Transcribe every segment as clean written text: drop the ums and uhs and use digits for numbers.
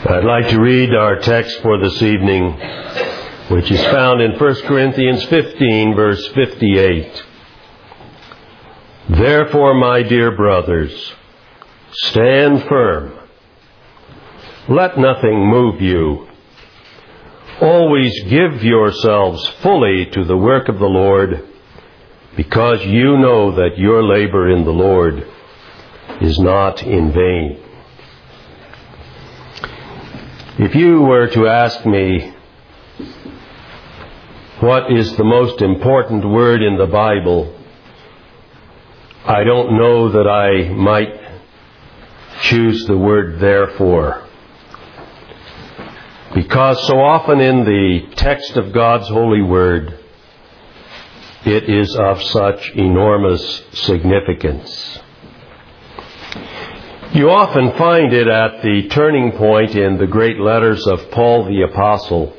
I'd like to read our text for this evening, which is found in 1 Corinthians 15, verse 58. Therefore, my dear brothers, stand firm. Let nothing move you. Always give yourselves fully to the work of the Lord, because you know that your labor in the Lord is not in vain. If you were to ask me what is the most important word in the Bible, I don't know that I might choose the word therefore. Because so often in the text of God's holy word, it is of such enormous significance. You often find it at the turning point in the great letters of Paul the Apostle.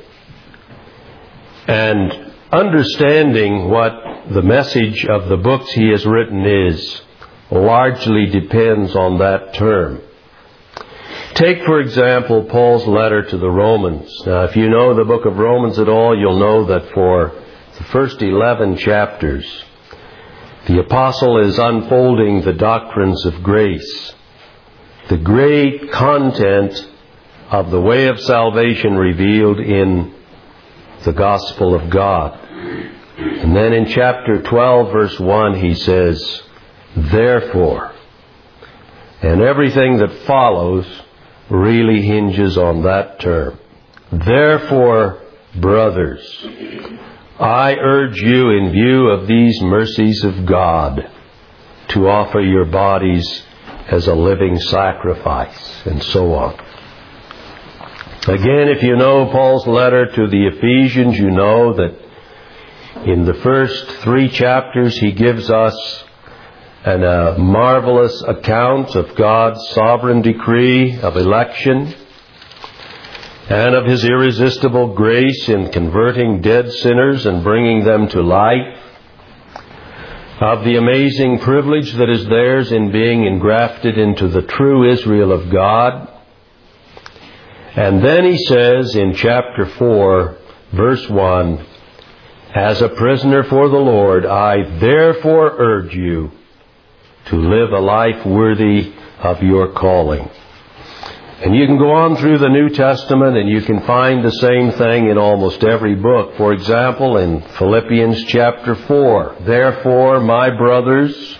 And understanding what the message of the books he has written is largely depends on that term. Take, for example, Paul's letter to the Romans. Now, if you know the book of Romans at all, you'll know that for the first 11 chapters, the apostle is unfolding the doctrines of grace, the great content of the way of salvation revealed in the gospel of God. And then in chapter 12, verse 1, he says, therefore, and everything that follows really hinges on that term. Therefore, brothers, I urge you in view of these mercies of God to offer your bodies as a living sacrifice, and so on. Again, if you know Paul's letter to the Ephesians, you know that in the first 3 chapters he gives us a marvelous account of God's sovereign decree of election and of His irresistible grace in converting dead sinners and bringing them to life, of the amazing privilege that is theirs in being engrafted into the true Israel of God. And then he says in chapter 4, verse 1, as a prisoner for the Lord, I therefore urge you to live a life worthy of your calling. And you can go on through the New Testament and you can find the same thing in almost every book. For example, in Philippians chapter 4, therefore, my brothers,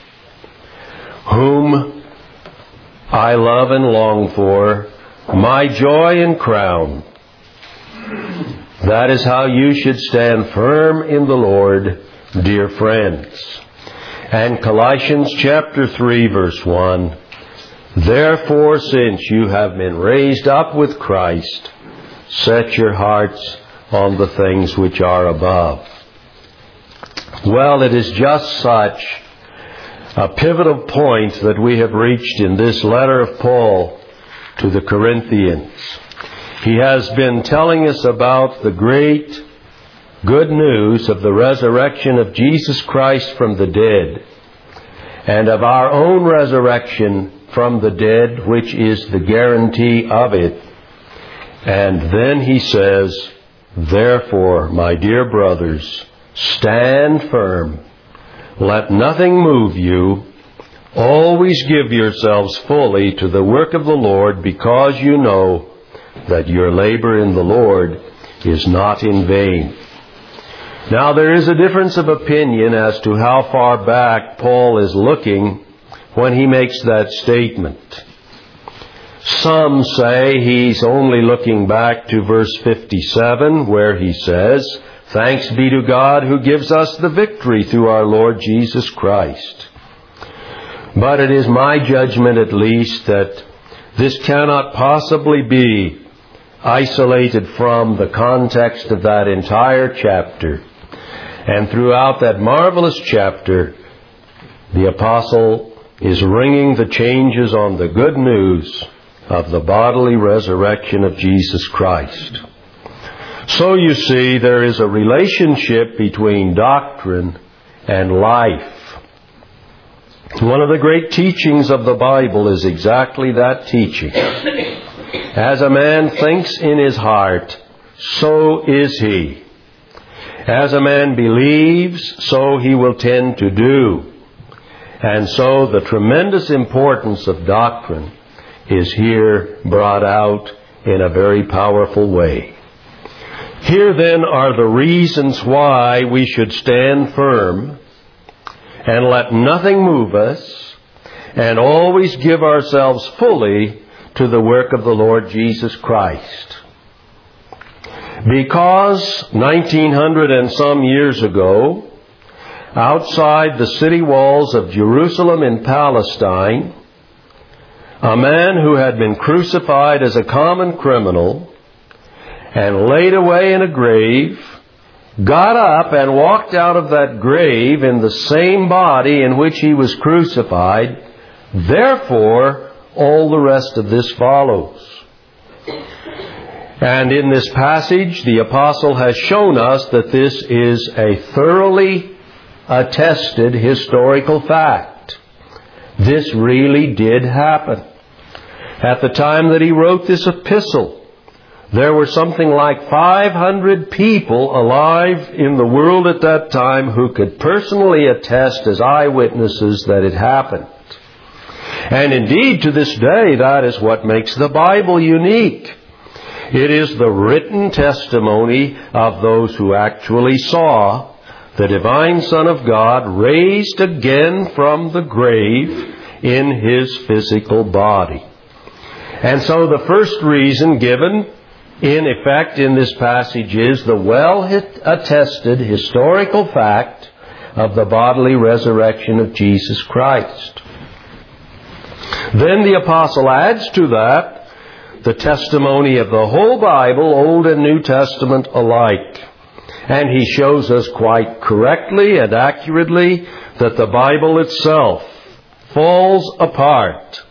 whom I love and long for, my joy and crown, that is how you should stand firm in the Lord, dear friends. And Colossians chapter 3, verse 1, therefore, since you have been raised up with Christ, set your hearts on the things which are above. Well, it is just such a pivotal point that we have reached in this letter of Paul to the Corinthians. He has been telling us about the great good news of the resurrection of Jesus Christ from the dead and of our own resurrection from the dead, which is the guarantee of it. And then he says, therefore, my dear brothers, stand firm. Let nothing move you. Always give yourselves fully to the work of the Lord, because you know that your labor in the Lord is not in vain. Now, there is a difference of opinion as to how far back Paul is looking when he makes that statement. Some say he's only looking back to verse 57, where he says, thanks be to God who gives us the victory through our Lord Jesus Christ. But it is my judgment, at least, that this cannot possibly be isolated from the context of that entire chapter. And throughout that marvelous chapter, the apostle is ringing the changes on the good news of the bodily resurrection of Jesus Christ. So you see, there is a relationship between doctrine and life. One of the great teachings of the Bible is exactly that teaching. As a man thinks in his heart, so is he. As a man believes, so he will tend to do. And so the tremendous importance of doctrine is here brought out in a very powerful way. Here then are the reasons why we should stand firm and let nothing move us, and always give ourselves fully to the work of the Lord Jesus Christ. Because 1900 and some years ago, outside the city walls of Jerusalem in Palestine, a man who had been crucified as a common criminal and laid away in a grave got up and walked out of that grave in the same body in which he was crucified. Therefore, all the rest of this follows. And in this passage, the apostle has shown us that this is a thoroughly attested historical fact. This really did happen. At the time that he wrote this epistle, there were something like 500 people alive in the world at that time who could personally attest as eyewitnesses that it happened. And indeed, to this day, that is what makes the Bible unique. It is the written testimony of those who actually saw the divine Son of God raised again from the grave in His physical body. And so the first reason given, in effect, in this passage is the well-attested historical fact of the bodily resurrection of Jesus Christ. Then the apostle adds to that the testimony of the whole Bible, Old and New Testament alike. And he shows us quite correctly and accurately that the Bible itself falls apart,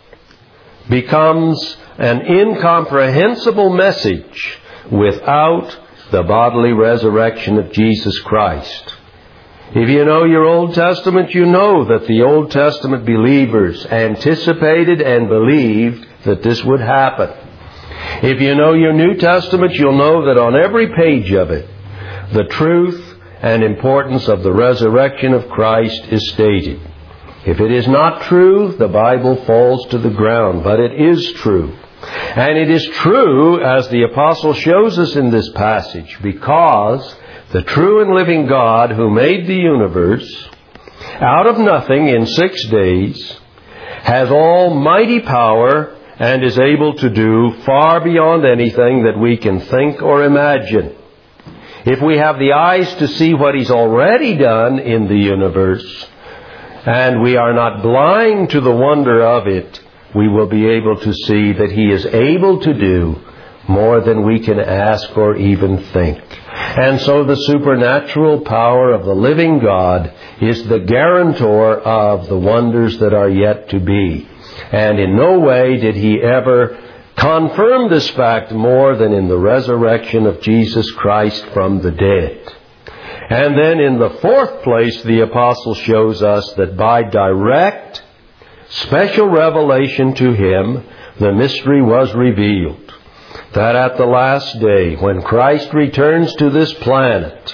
becomes an incomprehensible message without the bodily resurrection of Jesus Christ. If you know your Old Testament, you know that the Old Testament believers anticipated and believed that this would happen. If you know your New Testament, you'll know that on every page of it, the truth and importance of the resurrection of Christ is stated. If it is not true, the Bible falls to the ground, but it is true. And it is true, as the apostle shows us in this passage, because the true and living God who made the universe out of nothing in 6 days has almighty power and is able to do far beyond anything that we can think or imagine. If we have the eyes to see what He's already done in the universe, and we are not blind to the wonder of it, we will be able to see that He is able to do more than we can ask or even think. And so the supernatural power of the living God is the guarantor of the wonders that are yet to be. And in no way did He ever confirm this fact more than in the resurrection of Jesus Christ from the dead. And then in the fourth place, the apostle shows us that by direct, special revelation to him, the mystery was revealed. That at the last day, when Christ returns to this planet,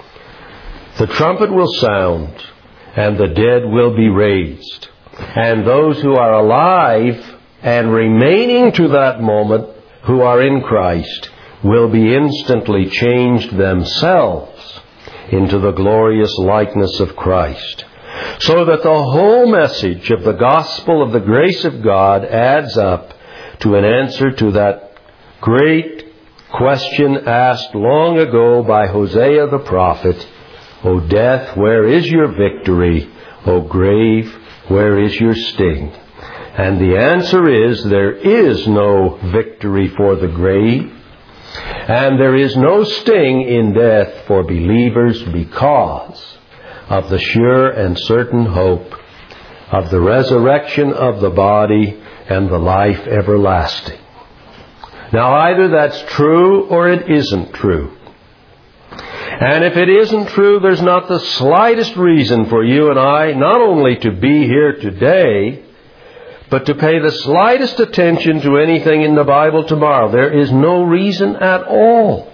the trumpet will sound and the dead will be raised. And those who are alive and remaining to that moment, who are in Christ, will be instantly changed themselves into the glorious likeness of Christ. So that the whole message of the gospel of the grace of God adds up to an answer to that great question asked long ago by Hosea the prophet, O death, where is your victory? O grave, where is your sting? And the answer is, there is no victory for the grave, and there is no sting in death for believers because of the sure and certain hope of the resurrection of the body and the life everlasting. Now, either that's true or it isn't true. And if it isn't true, there's not the slightest reason for you and I not only to be here today, but to pay the slightest attention to anything in the Bible tomorrow. There is no reason at all.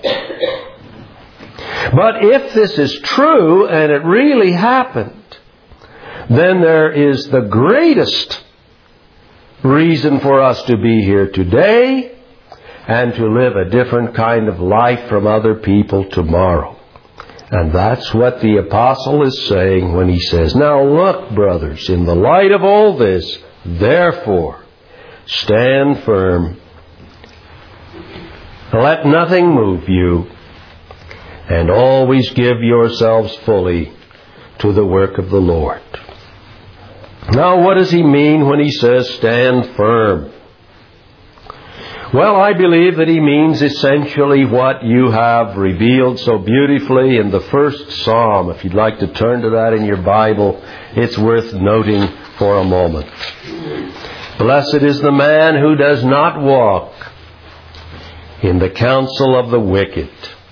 But if this is true and it really happened, then there is the greatest reason for us to be here today and to live a different kind of life from other people tomorrow. And that's what the apostle is saying when he says, "Now look, brothers, in the light of all this, therefore, stand firm. Let nothing move you, and always give yourselves fully to the work of the Lord." Now, what does he mean when he says stand firm? Well, I believe that he means essentially what you have revealed so beautifully in the first Psalm. If you'd like to turn to that in your Bible, it's worth noting for a moment. "Blessed is the man who does not walk in the counsel of the wicked,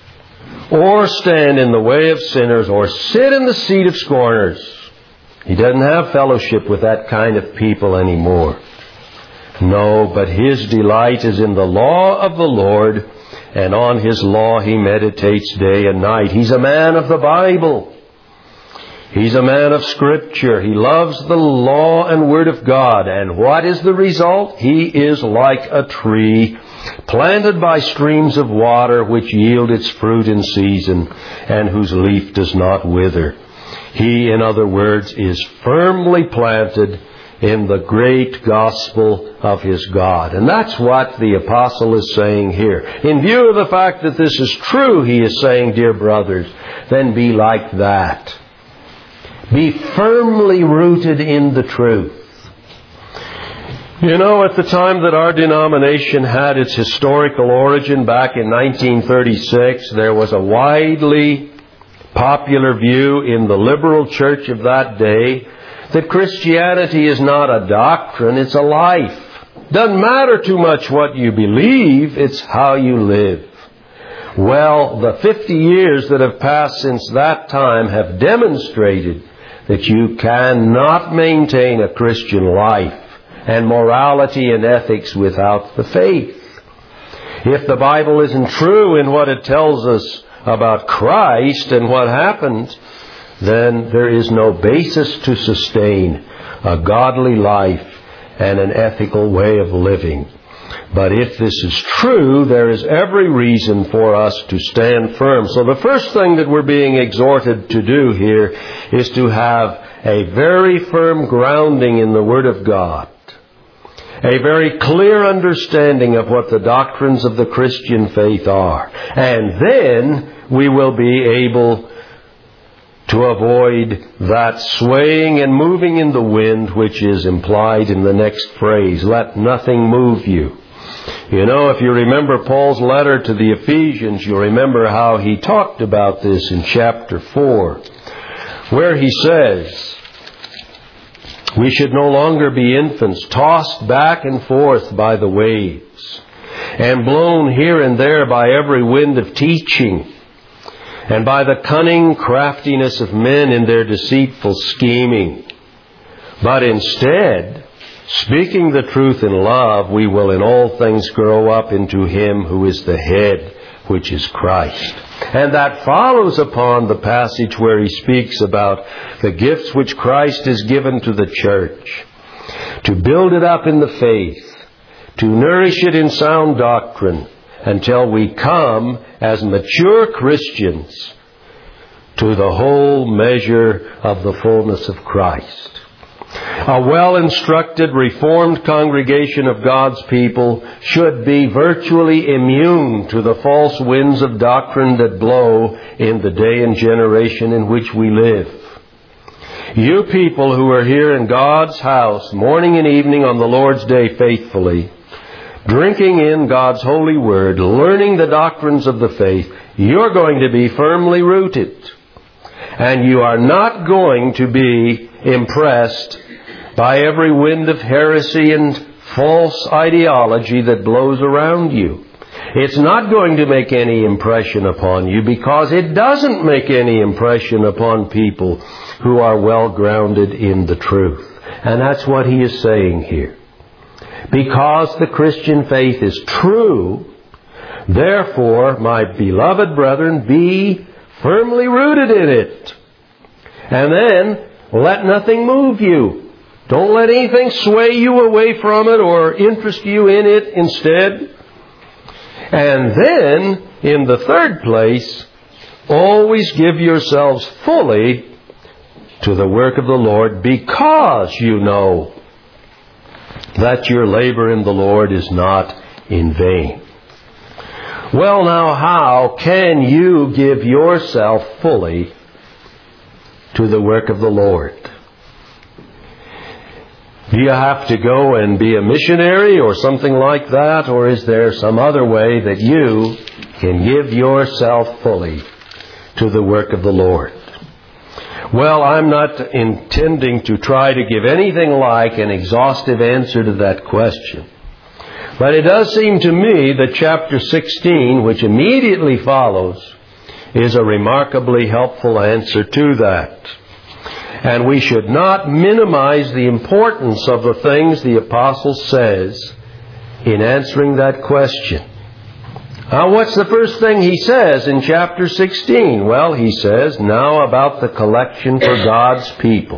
or stand in the way of sinners, or sit in the seat of scorners." He doesn't have fellowship with that kind of people anymore. No, but his delight is in the law of the Lord, and on his law he meditates day and night. He's a man of the Bible. He's a man of Scripture. He loves the law and Word of God. And what is the result? He is like a tree planted by streams of water, which yield its fruit in season, and whose leaf does not wither. He, in other words, is firmly planted in the great gospel of his God. And that's what the apostle is saying here. In view of the fact that this is true, he is saying, dear brothers, then be like that. Be firmly rooted in the truth. You know, at the time that our denomination had its historical origin back in 1936, there was a widely popular view in the liberal church of that day that Christianity is not a doctrine, it's a life. Doesn't matter too much what you believe, it's how you live. Well, the 50 years that have passed since that time have demonstrated that you cannot maintain a Christian life and morality and ethics without the faith. If the Bible isn't true in what it tells us about Christ and what happened, then there is no basis to sustain a godly life and an ethical way of living. But if this is true, there is every reason for us to stand firm. So the first thing that we're being exhorted to do here is to have a very firm grounding in the Word of God. A very clear understanding of what the doctrines of the Christian faith are. And then we will be able to avoid that swaying and moving in the wind which is implied in the next phrase, let nothing move you. You know, if you remember Paul's letter to the Ephesians, you'll remember how he talked about this in chapter 4, where he says, we should no longer be infants, tossed back and forth by the waves, and blown here and there by every wind of teaching, and by the cunning craftiness of men in their deceitful scheming. But instead, speaking the truth in love, we will in all things grow up into Him who is the head, which is Christ. And that follows upon the passage where he speaks about the gifts which Christ has given to the church, to build it up in the faith, to nourish it in sound doctrine, until we come as mature Christians to the whole measure of the fullness of Christ. A well-instructed, reformed congregation of God's people should be virtually immune to the false winds of doctrine that blow in the day and generation in which we live. You people who are here in God's house, morning and evening on the Lord's day faithfully, drinking in God's holy word, learning the doctrines of the faith, you're going to be firmly rooted. And you are not going to be impressed by every wind of heresy and false ideology that blows around you. It's not going to make any impression upon you, because it doesn't make any impression upon people who are well grounded in the truth. And that's what he is saying here. because the Christian faith is true. Therefore, my beloved brethren, be firmly rooted in it. And then, let nothing move you. Don't let anything sway you away from it or interest you in it instead. And then, in the third place, always give yourselves fully to the work of the Lord, because you know that your labor in the Lord is not in vain. Well, now, how can you give yourself fully to the work of the Lord? Do you have to go and be a missionary or something like that? Or is there some other way that you can give yourself fully to the work of the Lord? Well, I'm not intending to try to give anything like an exhaustive answer to that question. But it does seem to me that chapter 16, which immediately follows, is a remarkably helpful answer to that. And we should not minimize the importance of the things the apostle says in answering that question. Now, what's the first thing he says in chapter 16? Well, he says, now about the collection for God's people.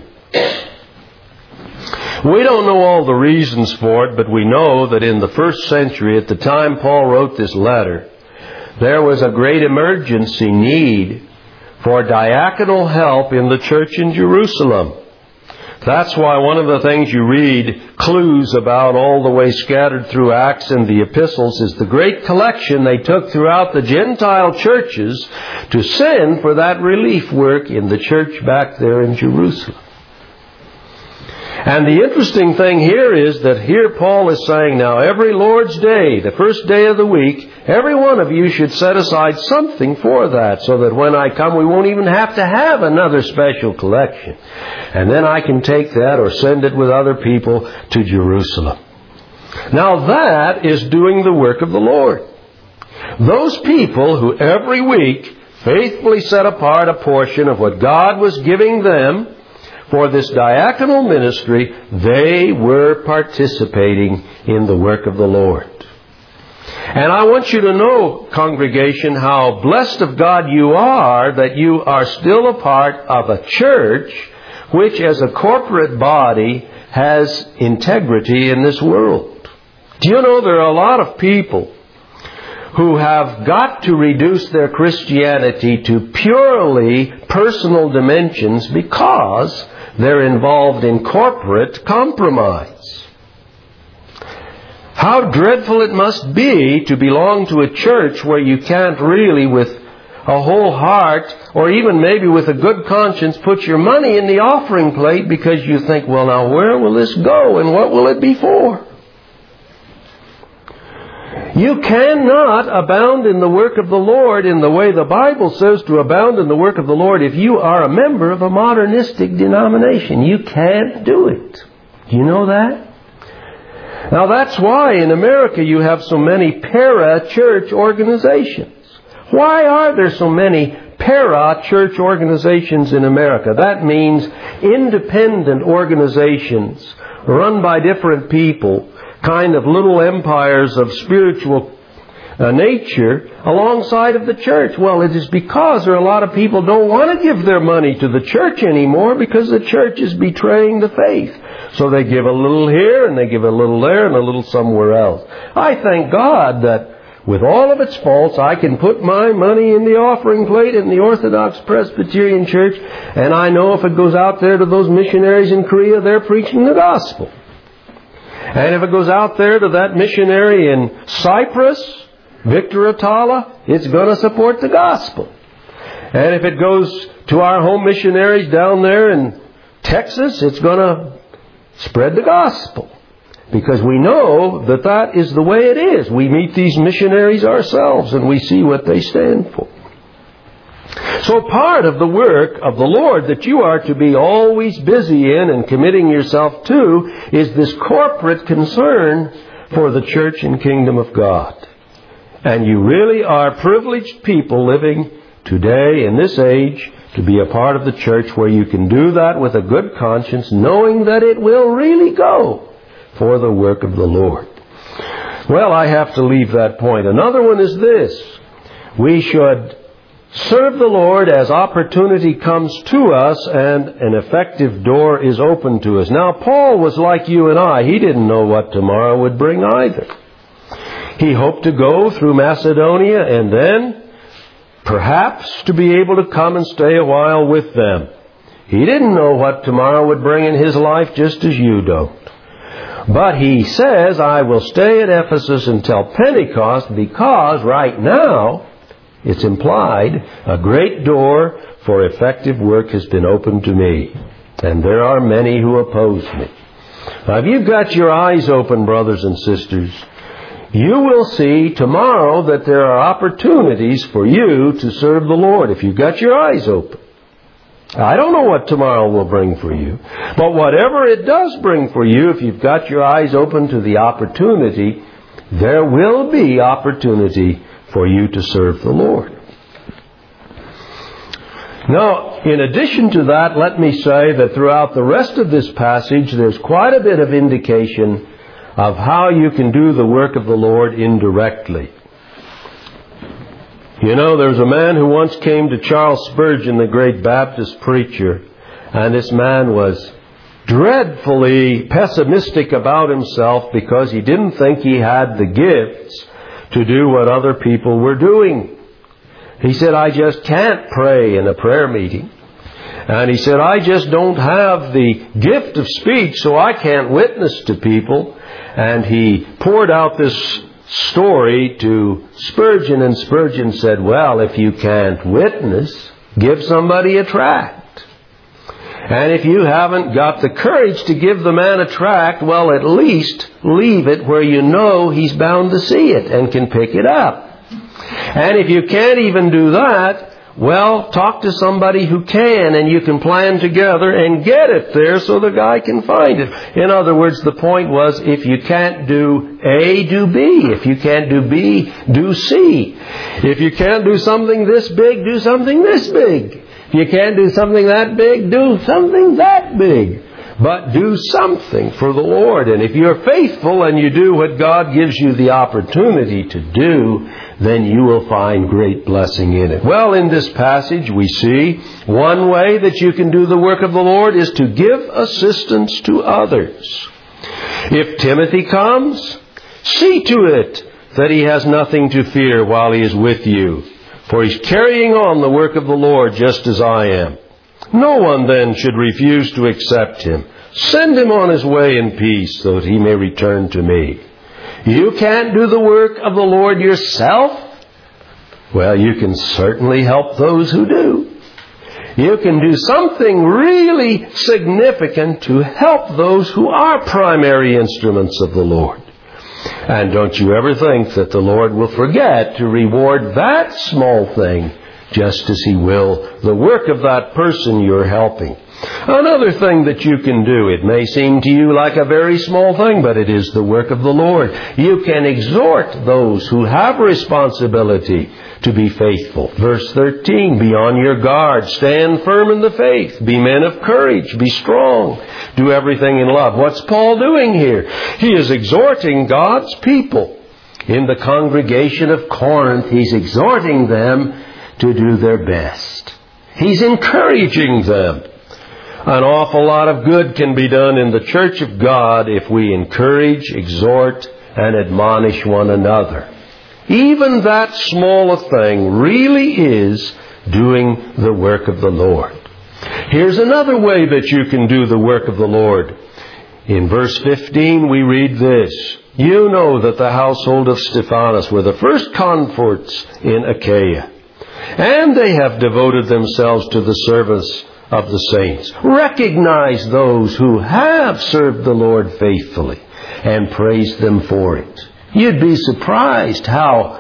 We don't know all the reasons for it, but we know that in the first century, at the time Paul wrote this letter, there was a great emergency need for diaconal help in the church in Jerusalem. That's why one of the things you read clues about all the way scattered through Acts and the epistles is the great collection they took throughout the Gentile churches to send for that relief work in the church back there in Jerusalem. And the interesting thing here is that here Paul is saying, now every Lord's Day, the first day of the week, every one of you should set aside something for that, so that when I come we won't even have to have another special collection. And then I can take that or send it with other people to Jerusalem. Now that is doing the work of the Lord. Those people who every week faithfully set apart a portion of what God was giving them for this diaconal ministry, they were participating in the work of the Lord. And I want you to know, congregation, how blessed of God you are that you are still a part of a church which as a corporate body has integrity in this world. Do you know there are a lot of people who have got to reduce their Christianity to purely personal dimensions because they're involved in corporate compromise. How dreadful it must be to belong to a church where you can't really, with a whole heart, or even maybe with a good conscience, put your money in the offering plate because you think, well, now where will this go and what will it be for? You cannot abound in the work of the Lord in the way the Bible says to abound in the work of the Lord if you are a member of a modernistic denomination. You can't do it. Do you know that? Now that's why in America you have so many para-church organizations. Why are there so many para-church organizations in America? That means independent organizations run by different people, kind of little empires of spiritual nature alongside of the church. Well, it is because there are a lot of people who don't want to give their money to the church anymore because the church is betraying the faith. So they give a little here and they give a little there and a little somewhere else. I thank God that with all of its faults, I can put my money in the offering plate in the Orthodox Presbyterian Church, and I know if it goes out there to those missionaries in Korea, they're preaching the gospel. And if it goes out there to that missionary in Cyprus, Victor Atala, it's going to support the gospel. And if it goes to our home missionaries down there in Texas, it's going to spread the gospel. Because we know that that is the way it is. We meet these missionaries ourselves and we see what they stand for. So part of the work of the Lord that you are to be always busy in and committing yourself to is this corporate concern for the church and kingdom of God. And you really are privileged people living today in this age to be a part of the church where you can do that with a good conscience, knowing that it will really go for the work of the Lord. Well, I have to leave that point. Another one is this. We should serve the Lord as opportunity comes to us and an effective door is open to us. Now, Paul was like you and I. He didn't know what tomorrow would bring either. He hoped to go through Macedonia and then perhaps to be able to come and stay a while with them. He didn't know what tomorrow would bring in his life, just as you don't. But he says, I will stay at Ephesus until Pentecost, because right now, it's implied, a great door for effective work has been opened to me. And there are many who oppose me. Now, if you've got your eyes open, brothers and sisters, you will see tomorrow that there are opportunities for you to serve the Lord if you've got your eyes open. I don't know what tomorrow will bring for you, but whatever it does bring for you, if you've got your eyes open to the opportunity, there will be opportunity for you to serve the Lord. Now, in addition to that, let me say that throughout the rest of this passage, there's quite a bit of indication of how you can do the work of the Lord indirectly. You know, there was a man who once came to Charles Spurgeon, the great Baptist preacher, and this man was dreadfully pessimistic about himself because he didn't think he had the gifts to do what other people were doing. He said, I just can't pray in a prayer meeting. And he said, I just don't have the gift of speech, so I can't witness to people. And he poured out this story to Spurgeon, and Spurgeon said, well, if you can't witness, give somebody a tract. And if you haven't got the courage to give the man a tract, well, at least leave it where you know he's bound to see it and can pick it up. And if you can't even do that, well, talk to somebody who can, and you can plan together and get it there so the guy can find it. In other words, the point was, if you can't do A, do B. If you can't do B, do C. If you can't do something this big, do something this big. If you can't do something that big, do something that big. But do something for the Lord. And if you're faithful and you do what God gives you the opportunity to do, then you will find great blessing in it. Well, in this passage we see one way that you can do the work of the Lord is to give assistance to others. If Timothy comes, see to it that he has nothing to fear while he is with you, for he's carrying on the work of the Lord just as I am. No one then should refuse to accept him. Send him on his way in peace so that he may return to me. You can't do the work of the Lord yourself? Well, you can certainly help those who do. You can do something really significant to help those who are primary instruments of the Lord. And don't you ever think that the Lord will forget to reward that small thing, just as He will the work of that person you're helping. Another thing that you can do, it may seem to you like a very small thing, but it is the work of the Lord. You can exhort those who have responsibility to be faithful. Verse 13, be on your guard, stand firm in the faith, be men of courage, be strong, do everything in love. What's Paul doing here? He is exhorting God's people. In the congregation of Corinth, he's exhorting them to do their best. He's encouraging them. An awful lot of good can be done in the church of God if we encourage, exhort, and admonish one another. Even that small a thing really is doing the work of the Lord. Here's another way that you can do the work of the Lord. In verse 15 we read this. You know that the household of Stephanas were the first converts in Achaia, and they have devoted themselves to the service of the saints. Recognize those who have served the Lord faithfully and praise them for it. You'd be surprised how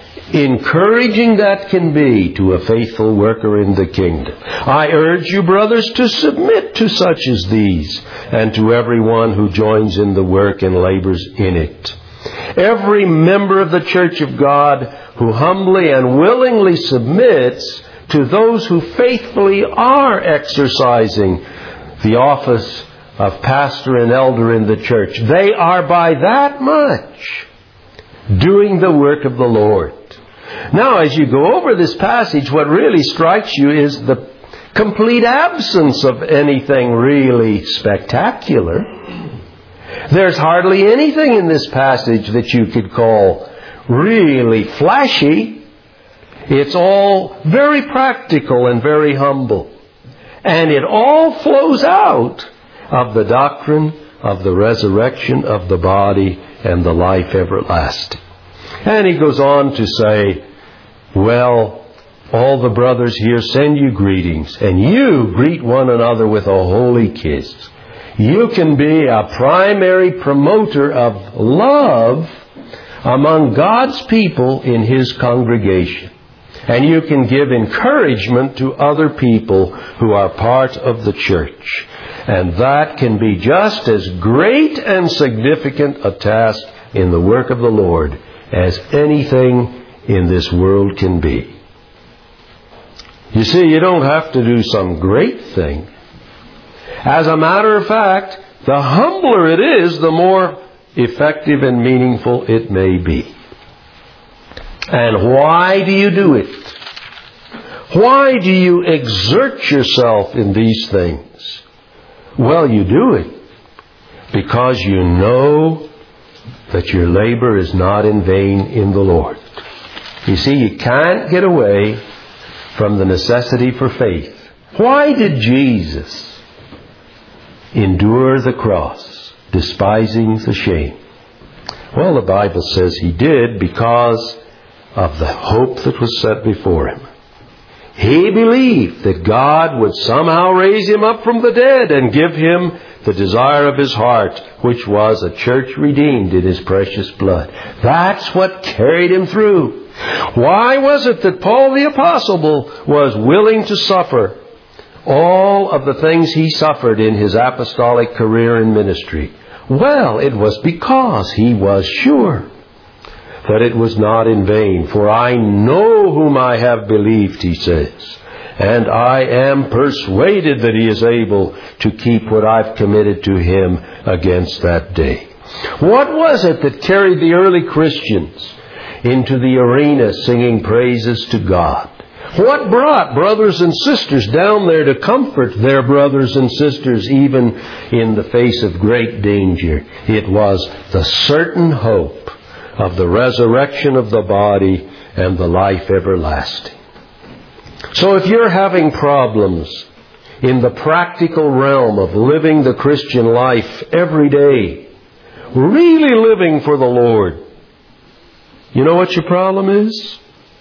encouraging that can be to a faithful worker in the kingdom. I urge you, brothers, to submit to such as these and to everyone who joins in the work and labors in it. Every member of the church of God who humbly and willingly submits to those who faithfully are exercising the office of pastor and elder in the church. They are by that much doing the work of the Lord. Now, as you go over this passage, what really strikes you is the complete absence of anything really spectacular. There's hardly anything in this passage that you could call really flashy. It's all very practical and very humble. And it all flows out of the doctrine of the resurrection of the body and the life everlasting. And he goes on to say, well, all the brothers here send you greetings, and you greet one another with a holy kiss. You can be a primary promoter of love among God's people in His congregation. And you can give encouragement to other people who are part of the church. And that can be just as great and significant a task in the work of the Lord as anything in this world can be. You see, you don't have to do some great thing. As a matter of fact, the humbler it is, the more effective and meaningful it may be. And why do you do it? Why do you exert yourself in these things? Well, you do it because you know that your labor is not in vain in the Lord. You see, you can't get away from the necessity for faith. Why did Jesus endure the cross, despising the shame? Well, the Bible says He did because of the hope that was set before Him. He believed that God would somehow raise Him up from the dead and give Him the desire of His heart, which was a church redeemed in His precious blood. That's what carried Him through. Why was it that Paul the Apostle was willing to suffer all of the things he suffered in his apostolic career and ministry? Well, it was because he was sure that it was not in vain. For I know whom I have believed, he says, and I am persuaded that He is able to keep what I've committed to Him against that day. What was it that carried the early Christians into the arena singing praises to God? What brought brothers and sisters down there to comfort their brothers and sisters even in the face of great danger? It was the certain hope of the resurrection of the body and the life everlasting. So if you're having problems in the practical realm of living the Christian life every day, really living for the Lord, you know what your problem is?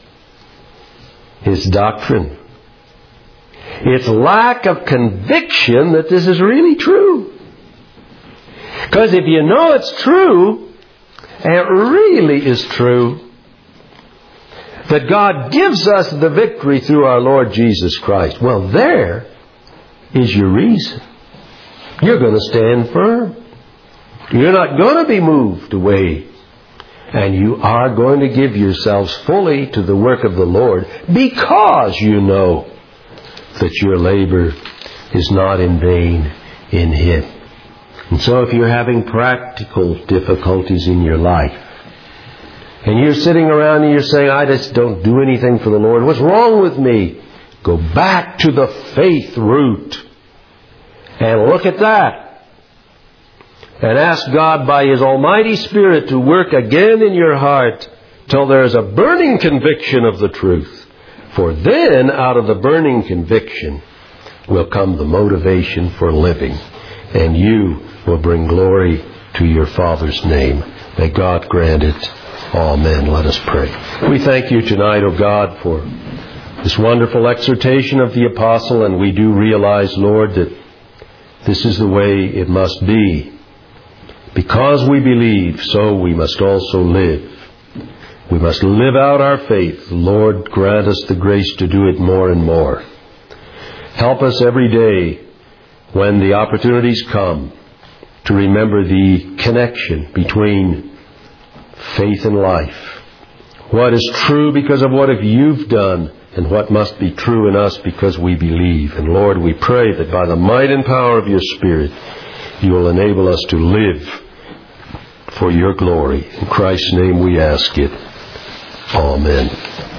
It's doctrine. It's lack of conviction that this is really true. Because if you know it's true, and it really is true, that God gives us the victory through our Lord Jesus Christ, well, there is your reason. You're going to stand firm. You're not going to be moved away. And you are going to give yourselves fully to the work of the Lord because you know that your labor is not in vain in Him. And so if you're having practical difficulties in your life, and you're sitting around and you're saying, I just don't do anything for the Lord, what's wrong with me? Go back to the faith root and look at that. And ask God by His Almighty Spirit to work again in your heart till there is a burning conviction of the truth. For then, out of the burning conviction, will come the motivation for living. And you will bring glory to your Father's name. May God grant it. Amen. Let us pray. We thank You tonight, O God, for this wonderful exhortation of the Apostle. And we do realize, Lord, that this is the way it must be. Because we believe, so we must also live. We must live out our faith. Lord, grant us the grace to do it more and more. Help us every day when the opportunities come to remember the connection between faith and life. What is true because of what You've done, and what must be true in us because we believe. And Lord, we pray that by the might and power of Your Spirit, you will enable us to live for your glory. In Christ's name we ask it. Amen.